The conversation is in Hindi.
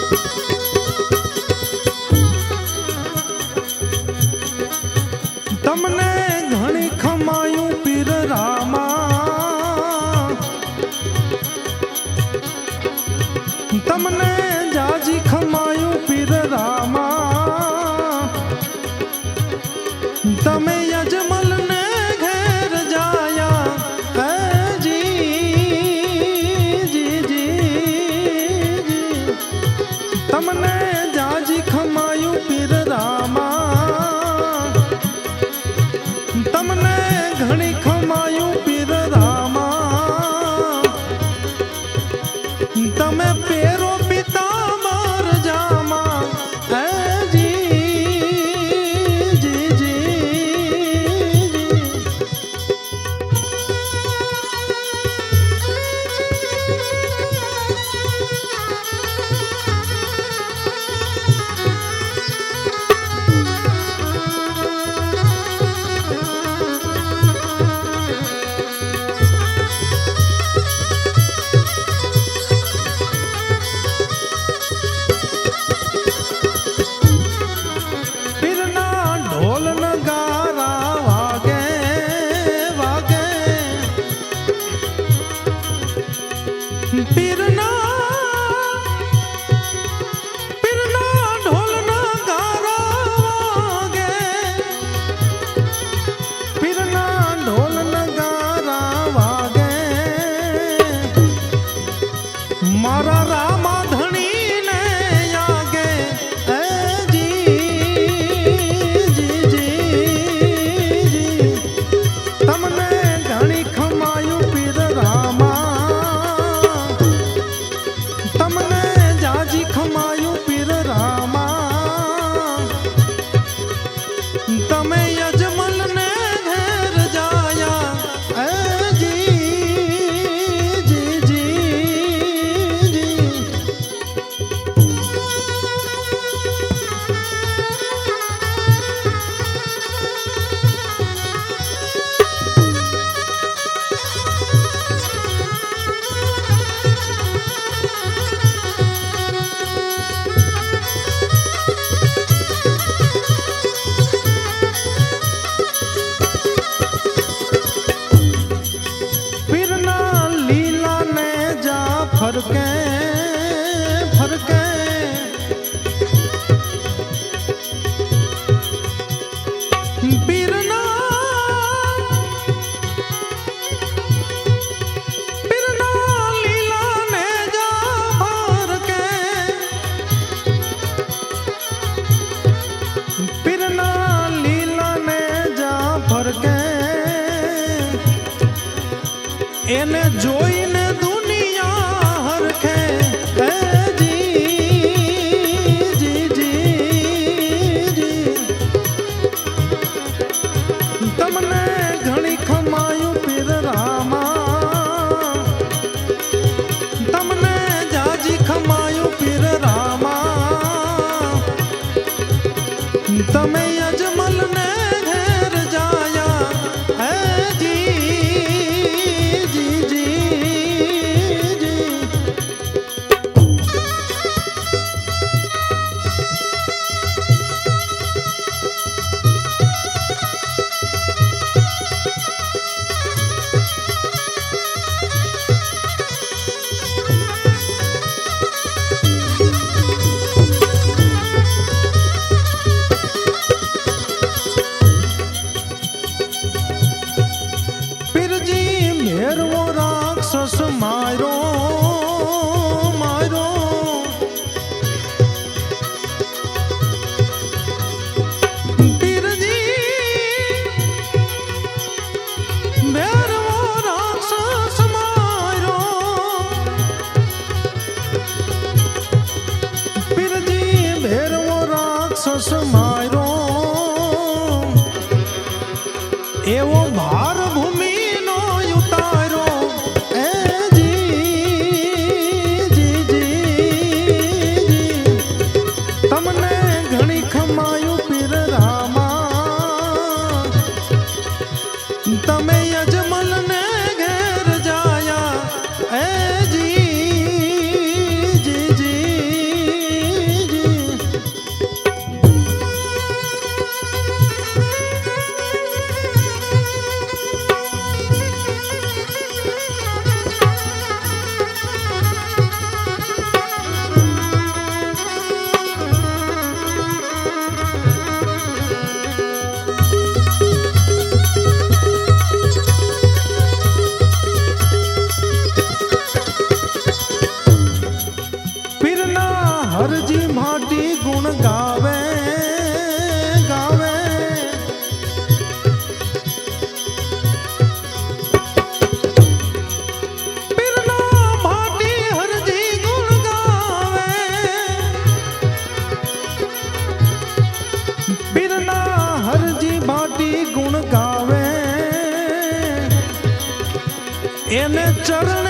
तमने घणी खमायूं पीर रामा, तमने जाजी खमायूं पीर रामा, तमे यजमल ने घेर जाया जी जी जी जी। तमने जाजी खमायूं पीर रामा, तमने घणी खमायूं पीर रामा, तमे पेरो पिता मार जामा जी जी जी जी। पीरना पीरना ढोल नगारा वागे, पीरना ढोल नगारा वागे, मारा रामा धनी ने आगे जी जी जी जी। तमने घणी खमायूं पीर रामा, तमने जाजी खमायूं पीर रामा, तमे यजमल ने घेर जाया जी जी जी जी। फरके फरके पीरना पीरना लीला ने जा फरके, पीरना लीला ने जा फरके, एने जोईने दुनिया हरखे जी जी जी जी। तमने घणी खमायूं पीर रामा, तमने जाजी खमायूं पीर रामा, तमे यजमल ने घेर जाया जी जी जी जी। राक्षस मारो मारो, पीर जी भैरवो राक्षस मारो, पीर जी भैरवो राक्षस मारो, एवो भार भूमि नो उतारो जी जी जी जी। तमने घणी खमायूं पीर रामा, तमे यजमल ने घेर जाया जी जी जी चरण